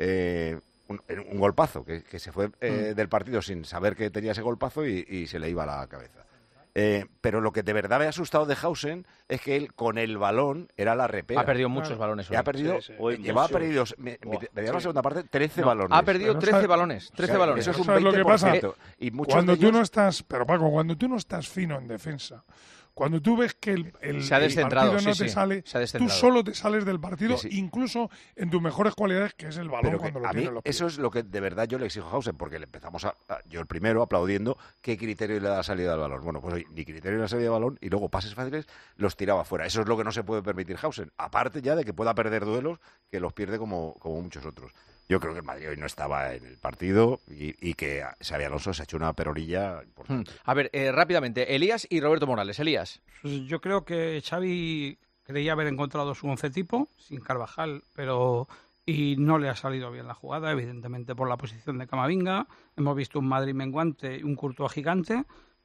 Un golpazo, que se fue del partido sin saber que tenía ese golpazo y se le iba a la cabeza. Pero lo que de verdad me ha asustado de Hausen es que él con el balón era la repera. Ha perdido muchos balones. Ha perdido, llevaba perdido, veía la segunda parte, 13 balones. Ha perdido 13 balones. 13 balones. Eso es un 20%. Lo que pasa, y cuando tú no estás, pero Paco, cuando tú no estás fino en defensa, cuando tú ves que el partido no te sale, tú solo te sales del partido, incluso en tus mejores cualidades, que es el balón cuando lo tienes los pies. Eso es lo que de verdad yo le exijo a Hausen, porque le empezamos yo el primero aplaudiendo qué criterio le da la salida del balón. Bueno, pues hoy ni criterio de la salida del balón y luego pases fáciles los tiraba fuera. Eso es lo que no se puede permitir Hausen. Aparte ya de que pueda perder duelos, que los pierde como muchos otros. Yo creo que el Madrid hoy no estaba en el partido y que Xabi Alonso se ha hecho una perorilla importante. A ver, rápidamente, Elías y Roberto Morales. Elías. Pues yo creo que Xavi creía haber encontrado su 11 tipo, sin Carvajal, y no le ha salido bien la jugada, evidentemente por la posición de Camavinga. Hemos visto un Madrid menguante y un Courtois gigante,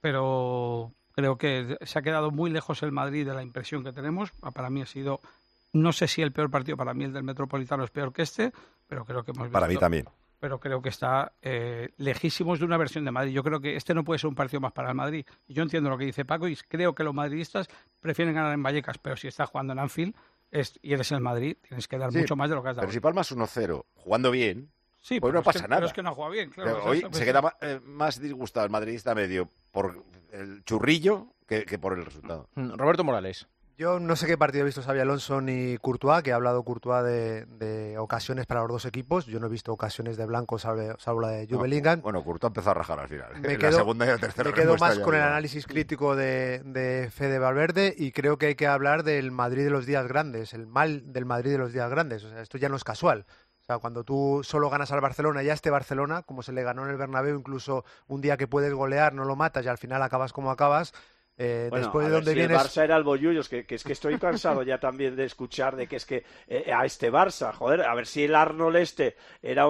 pero creo que se ha quedado muy lejos el Madrid de la impresión que tenemos. Para mí ha sido... No sé si el peor partido, para mí el del Metropolitano es peor que este, pero creo que hemos visto... Para mí también. Pero creo que está lejísimos de una versión de Madrid. Yo creo que este no puede ser un partido más para el Madrid. Yo entiendo lo que dice Paco y creo que los madridistas prefieren ganar en Vallecas, pero si estás jugando en Anfield y eres el Madrid, tienes que dar mucho más de lo que has dado. Pero si palmas 1-0 jugando bien, pues no pasa nada. Pero es que no ha jugado bien, claro. Pero hoy se queda más disgustado el madridista medio por el churrillo que por el resultado. Roberto Morales. Yo no sé qué partido ha visto Xabi Alonso ni Courtois, que ha hablado Courtois de ocasiones para los dos equipos. Yo no he visto ocasiones de blanco, salvo la de Jude Bellingham. Bueno, Courtois empezó a rajar al final. La segunda y la tercera. Me quedo más con el análisis crítico de Fede Valverde y creo que hay que hablar del Madrid de los días grandes, el mal del Madrid de los días grandes. O sea, esto ya no es casual. O sea, cuando tú solo ganas al Barcelona, ya este Barcelona, como se le ganó en el Bernabéu, incluso un día que puedes golear, no lo matas y al final acabas como acabas. Después de donde vienes... el Barça era el Bollullos, que es que estoy cansado ya también de escuchar de que es que a este Barça, joder, a ver si el Arnold era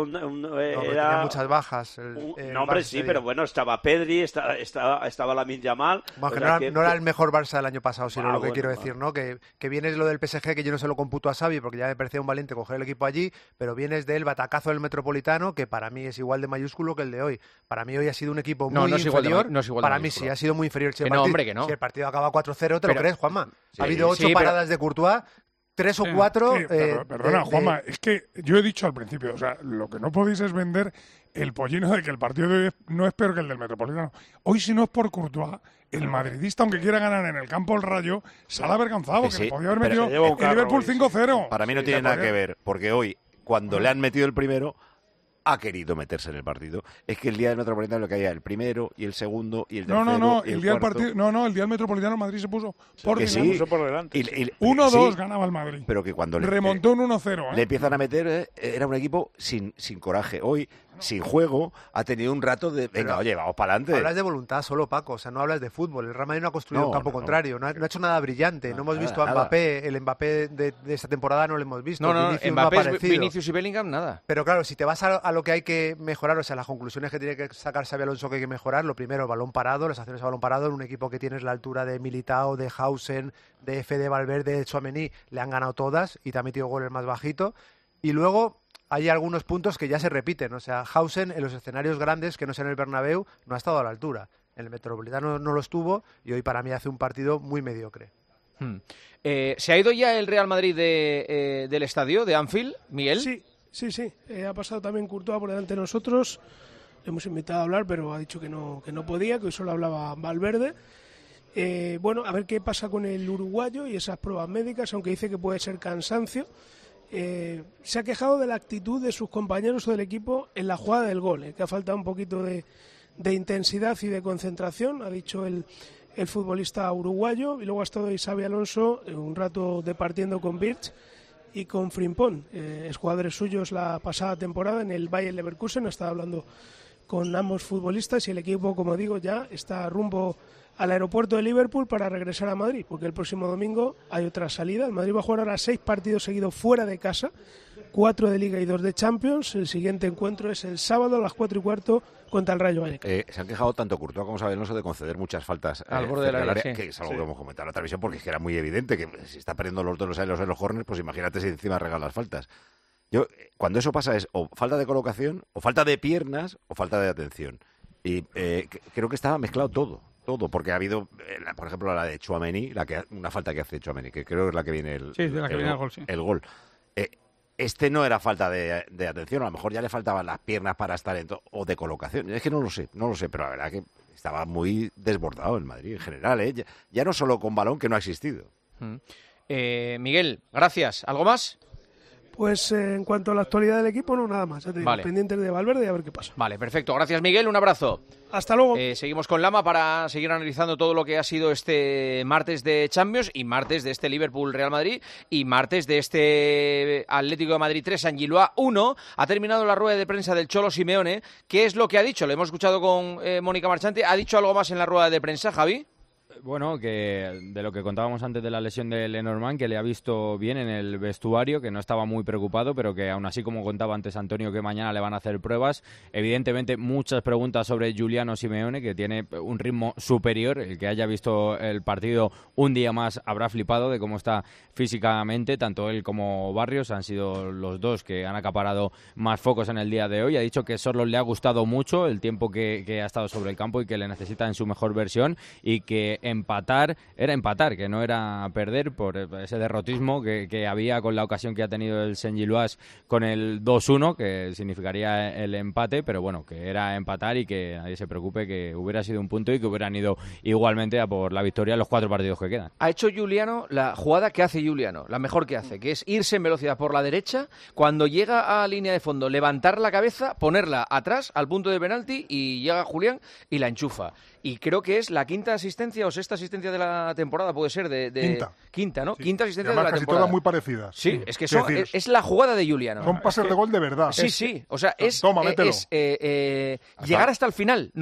tenía muchas bajas. No, hombre, sí, pero bueno, estaba Pedri, estaba Lamine Yamal... Bueno, no era el mejor Barça del año pasado, sino lo que quiero decir, ¿no? Que vienes lo del PSG, que yo no se lo computo a Xavi, porque ya me parecía un valiente coger el equipo allí, pero vienes del batacazo del Metropolitano, que para mí es igual de mayúsculo que el de hoy. Para mí hoy ha sido un equipo muy inferior. Para mí sí, ha sido muy inferior. No. Si el partido acaba 4-0, ¿te lo crees, Juanma? Ha habido 8 paradas de Courtois, 3 o 4... Perdona, Juanma, es que yo he dicho al principio, o sea, lo que no podéis es vender el pollino de que el partido de hoy no es peor que el del Metropolitano. Hoy, si no es por Courtois, el madridista, aunque quiera ganar en el campo del Rayo, sale avergonzado, que le podía haber metido el Liverpool 5-0. Para mí no tiene nada que ver, porque hoy, cuando le han metido el primero... ha querido meterse en el partido. Es que el día del Metropolitano lo que había el primero y el segundo y el tercero y el día cuarto. El día del Metropolitano Madrid se puso por delante. 1-2 ganaba el Madrid. Pero que cuando remontó un 1-0. Le empiezan a meter, era un equipo sin coraje. Hoy, sin juego, ha tenido un rato de, venga, oye, vamos para adelante. Hablas de voluntad solo, Paco, o sea, no hablas de fútbol. El Real Madrid no ha construido un campo contrario, no ha hecho nada brillante. No hemos visto a Mbappé, el Mbappé de esta temporada no lo hemos visto. Mbappé, Vinicius y Bellingham, nada. Pero claro, si te vas a lo que hay que mejorar, o sea, las conclusiones que tiene que sacar Xabi Alonso que hay que mejorar, lo primero, el balón parado, las acciones a balón parado, en un equipo que tienes la altura de Militao, de Hausen, de Fede Valverde, de Tchouaméni, le han ganado todas y te ha metido goles más bajito. Y luego hay algunos puntos que ya se repiten. O sea, Hausen en los escenarios grandes, que no sea en el Bernabéu, no ha estado a la altura. En el Metropolitano no lo estuvo y hoy para mí hace un partido muy mediocre. ¿Se ha ido ya el Real Madrid del estadio, de Anfield, Miguel? Sí. Ha pasado también Courtois por delante de nosotros. Le hemos invitado a hablar, pero ha dicho que no podía, que hoy solo hablaba Valverde. Bueno, a ver qué pasa con el uruguayo y esas pruebas médicas, aunque dice que puede ser cansancio. Se ha quejado de la actitud de sus compañeros o del equipo en la jugada del gol, que ha faltado un poquito de intensidad y de concentración, ha dicho el futbolista uruguayo. Y luego ha estado Xabi Alonso un rato departiendo con Birch y con Frimpong, exjugadores suyos la pasada temporada en el Bayer Leverkusen. Ha estado hablando con ambos futbolistas y el equipo, como digo, ya está rumbo al aeropuerto de Liverpool para regresar a Madrid, porque el próximo domingo hay otra salida. El Madrid va a jugar ahora 6 partidos seguidos fuera de casa, 4 de Liga y 2 de Champions. El siguiente encuentro es el sábado a las 4:15 contra el Rayo Vallecano. Se han quejado tanto Courtois como Xabi Alonso de conceder muchas faltas al borde del área, que es algo que hemos comentado en la televisión, porque es que era muy evidente que si está perdiendo los duelos en los corners, pues imagínate si encima regala las faltas. Cuando eso pasa es o falta de colocación, o falta de piernas, o falta de atención. Y creo que estaba mezclado todo, porque ha habido, por ejemplo, la de Tchouaméni, una falta que hace Tchouaméni, que creo que es la que viene el gol. Este no era falta de atención, a lo mejor ya le faltaban las piernas para estar o de colocación. Es que no lo sé, pero la verdad que estaba muy desbordado el Madrid en general, ya no solo con balón, que no ha existido. Miguel, gracias. ¿Algo más? Pues en cuanto a la actualidad del equipo, no, nada más. Ya te digo, pendientes de Valverde y a ver qué pasa. Vale, perfecto. Gracias, Miguel. Un abrazo. Hasta luego. Seguimos con Lama para seguir analizando todo lo que ha sido este martes de Champions y martes de este Liverpool-Real Madrid y martes de este Atlético de Madrid 3, San Gilois 1. Ha terminado la rueda de prensa del Cholo Simeone. ¿Qué es lo que ha dicho? Lo hemos escuchado con Mónica Marchante. ¿Ha dicho algo más en la rueda de prensa, Javi? Bueno, que de lo que contábamos antes de la lesión de Lenormand, que le ha visto bien en el vestuario, que no estaba muy preocupado, pero que aún así, como contaba antes Antonio, que mañana le van a hacer pruebas. Evidentemente, muchas preguntas sobre Giuliano Simeone, que tiene un ritmo superior. El que haya visto el partido un día más habrá flipado de cómo está físicamente. Tanto él como Barrios han sido los dos que han acaparado más focos en el día de hoy. Ha dicho que solo le ha gustado mucho el tiempo que ha estado sobre el campo y que le necesita en su mejor versión, y que empatar era empatar, que no era perder por ese derrotismo que había con la ocasión que ha tenido el Saint Gilloise con el 2-1, que significaría el empate, pero bueno, que era empatar y que nadie se preocupe, que hubiera sido un punto y que hubieran ido igualmente a por la victoria en los 4 partidos que quedan. Ha hecho Giuliano la jugada que hace Giuliano, la mejor que hace, que es irse en velocidad por la derecha, cuando llega a línea de fondo, levantar la cabeza, ponerla atrás al punto de penalti y llega Julián y la enchufa. Y creo que es la quinta asistencia o sexta asistencia de la temporada, puede ser quinta, ¿no? Sí. Quinta asistencia de la temporada. Casi todas muy parecidas. Sí, es que es la jugada de Giuliano. Son pases de gol de verdad. Sí. O sea, llegar hasta el final.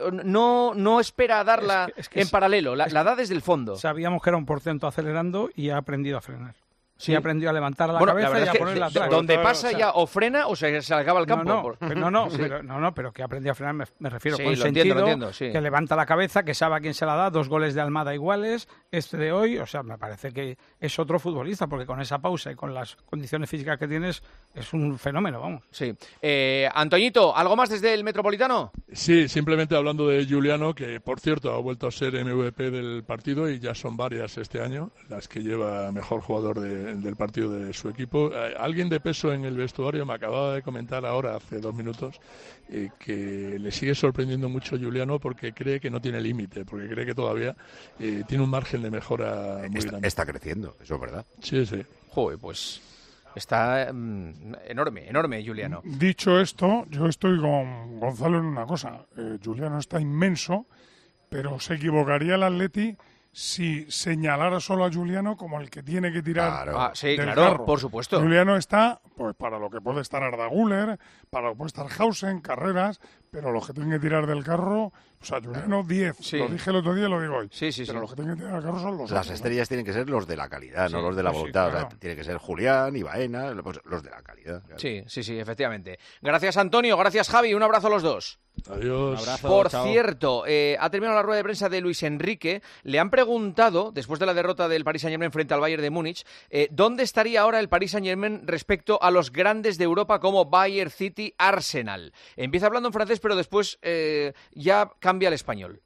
No espera darla en paralelo, la da desde el fondo. Sabíamos que era un porcento acelerando y ha aprendido a frenar. Sí, aprendió a levantar la cabeza y a ponerla atrás. Donde pasa ya o frena o se acaba el campo. Pero que aprendió a frenar, me refiero sí, con lo sentido, entiendo, sí. Que levanta la cabeza, que sabe a quién se la da, 2 goles de Almada iguales, este de hoy, o sea, me parece que es otro futbolista, porque con esa pausa y con las condiciones físicas que tienes, es un fenómeno, vamos. Sí. Antoñito, ¿algo más desde el Metropolitano? Sí, simplemente hablando de Giuliano, que por cierto ha vuelto a ser MVP del partido y ya son varias este año, las que lleva mejor jugador del partido de su equipo. Alguien de peso en el vestuario me acababa de comentar ahora, hace 2 minutos, que le sigue sorprendiendo mucho Giuliano porque cree que no tiene límite, porque cree que todavía tiene un margen de mejora muy grande. Está creciendo, eso es verdad. Sí. Joder, pues está enorme Giuliano. Dicho esto, yo estoy con Gonzalo en una cosa. Giuliano está inmenso, pero se equivocaría el Atleti si señalara solo a Giuliano como el que tiene que tirar del carro. Por supuesto. Giuliano está pues para lo que puede estar Arda Güler, para lo que puede estar Hausen, Carreras, pero los que tienen que tirar del carro, o sea, Giuliano 10, lo dije el otro día y lo digo hoy. Pero los que tienen que tirar del carro son los Las otros, estrellas tienen que ser los de la calidad, no los de la voluntad. claro. O sea, tiene que ser Julián y Baena, los de la calidad. Claro. Sí, efectivamente. Gracias, Antonio. Gracias, Javi. Un abrazo a los dos. Adiós. Un abrazo, Por chao. cierto, ha terminado la rueda de prensa de Luis Enrique. Le han preguntado, después de la derrota del Paris Saint-Germain frente al Bayern de Múnich, ¿dónde estaría ahora el Paris Saint-Germain respecto a a los grandes de Europa como Bayern, City, Arsenal. Empieza hablando en francés, pero después ya cambia al español.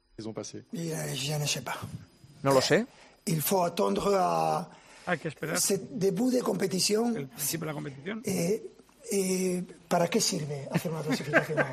No lo sé. Il faut attendre a Hay que esperar. ce début de competición. El principio de la competición. ¿Para qué sirve hacer una clasificación?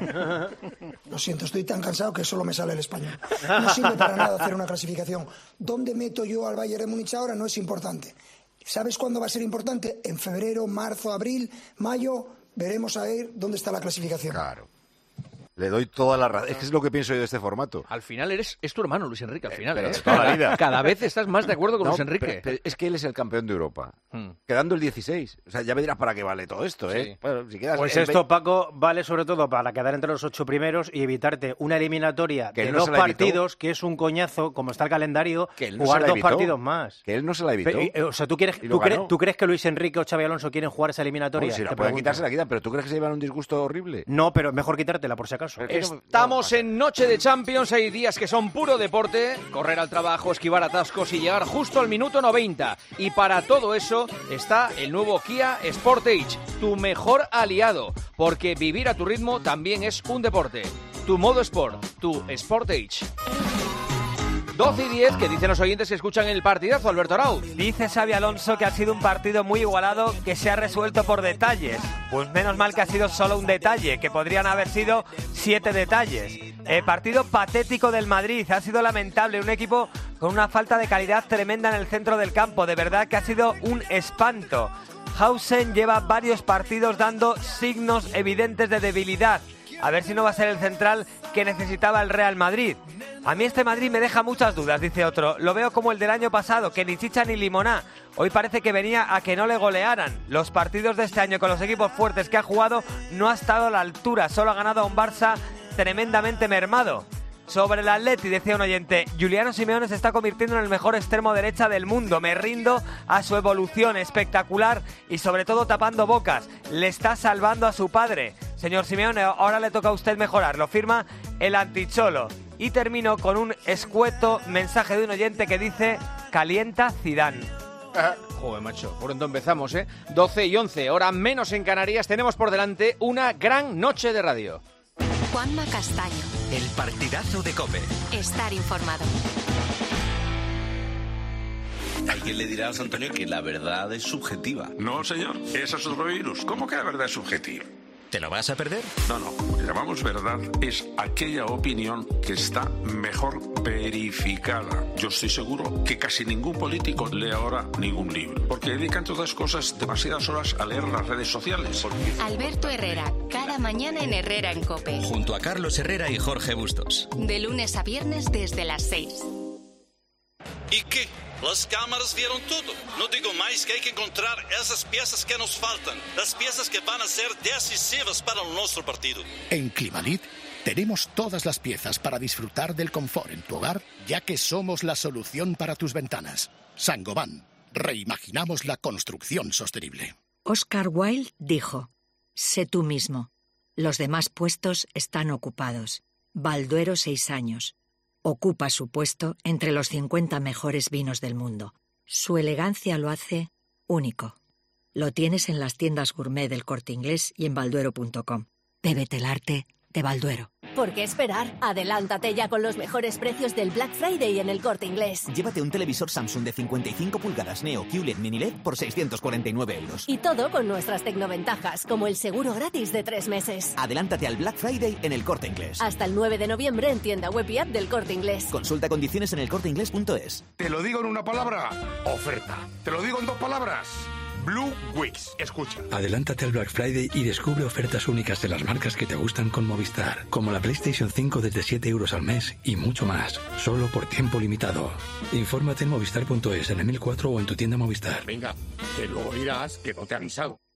Lo siento, estoy tan cansado que solo me sale el español. No sirve para nada hacer una clasificación. ¿Dónde meto yo al Bayern de Múnich ahora? No es importante. ¿Sabes cuándo va a ser importante? En febrero, marzo, abril, mayo. Veremos a ver dónde está la clasificación. Claro. Le doy toda la razón. Es que es lo que pienso yo de este formato. Al final es tu hermano, Luis Enrique, al final. Pero de toda la vida. Cada vez estás más de acuerdo con Luis Enrique. Pero es que él es el campeón de Europa. Quedando el 16. O sea, ya me dirás para qué vale todo esto, ¿eh? Sí. Bueno, si quedas Pues esto, Paco, vale sobre todo para quedar entre los 8 primeros y evitarte una eliminatoria que de no 2 se la evitó. partidos, que es un coñazo, como está el calendario, Que él no jugar se la 2 evitó. partidos más. Que él no se la evitó. O sea, ¿tú crees que Luis Enrique o Xabi Alonso quieren jugar esa eliminatoria? Bueno, si la Te pueden pregunto. quitar, se la quitan. Pero ¿tú crees que se llevan un disgusto horrible? No, pero mejor quitártela por si acaso. Estamos en noche de Champions, hay días que son puro deporte, correr al trabajo, esquivar atascos y llegar justo al minuto 90. Y para todo eso está el nuevo Kia Sportage, tu mejor aliado, porque vivir a tu ritmo también es un deporte. Tu modo Sport, tu Sportage. 12 y 10, que dicen los oyentes que escuchan el partidazo, Alberto Arau. Dice Xabi Alonso que ha sido un partido muy igualado, que se ha resuelto por detalles. Pues menos mal que ha sido solo un detalle, que podrían haber sido 7 detalles. El partido patético del Madrid, ha sido lamentable, un equipo con una falta de calidad tremenda en el centro del campo, de verdad que ha sido un espanto. Hausen lleva varios partidos dando signos evidentes de debilidad. A ver si no va a ser el central que necesitaba el Real Madrid. A mí este Madrid me deja muchas dudas, dice otro. Lo veo como el del año pasado, que ni chicha ni limoná. Hoy parece que venía a que no le golearan. Los partidos de este año con los equipos fuertes que ha jugado no ha estado a la altura. Solo ha ganado a un Barça tremendamente mermado. Sobre el Atleti, decía un oyente, Juliano Simeone se está convirtiendo en el mejor extremo derecha del mundo. Me rindo a su evolución espectacular y sobre todo tapando bocas. Le está salvando a su padre. Señor Simeone, ahora le toca a usted mejorar. Lo firma el anticholo. Y termino con un escueto mensaje de un oyente que dice, calienta Zidane. Joder, macho, por dónde empezamos, 12 y 11, hora menos en Canarias. Tenemos por delante una gran noche de radio. Juanma Castaño. El partidazo de COPE. Estar informado. Hay quien le dirá a José Antonio que la verdad es subjetiva. No, señor, ese es otro virus. ¿Cómo que la verdad es subjetiva? ¿Te lo vas a perder? No, lo que llamamos verdad es aquella opinión que está mejor verificada. Yo estoy seguro que casi ningún político lee ahora ningún libro, porque dedican todas cosas demasiadas horas a leer las redes sociales. Alberto Herrera, cada mañana en Herrera en COPE. Junto a Carlos Herrera y Jorge Bustos. De lunes a viernes desde las 6. ¿Y qué? Las cámaras vieron todo. No digo más que hay que encontrar esas piezas que nos faltan. Las piezas que van a ser decisivas para nuestro partido. En Climalit tenemos todas las piezas para disfrutar del confort en tu hogar, ya que somos la solución para tus ventanas. Saint-Gobain. Reimaginamos la construcción sostenible. Oscar Wilde dijo, sé tú mismo. Los demás puestos están ocupados. Balduero 6 años. Ocupa su puesto entre los 50 mejores vinos del mundo. Su elegancia lo hace único. Lo tienes en las tiendas gourmet del Corte Inglés y en balduero.com. Bébete el arte de Balduero. ¿Por qué esperar? Adelántate ya con los mejores precios del Black Friday en el Corte Inglés. Llévate un televisor Samsung de 55 pulgadas Neo QLED Mini LED por 649 euros. Y todo con nuestras tecnoventajas, como el seguro gratis de 3 meses. Adelántate al Black Friday en el Corte Inglés. Hasta el 9 de noviembre en tienda web y app del Corte Inglés. Consulta condiciones en elcorteinglés.es. Te lo digo en una palabra, oferta. Te lo digo en 2 palabras, Blue Weeks. Escucha. Adelántate al Black Friday y descubre ofertas únicas de las marcas que te gustan con Movistar, como la PlayStation 5 desde 7 euros al mes y mucho más, solo por tiempo limitado. Infórmate en movistar.es, en el 1004 o en tu tienda Movistar. Venga, que luego dirás que no te he avisado.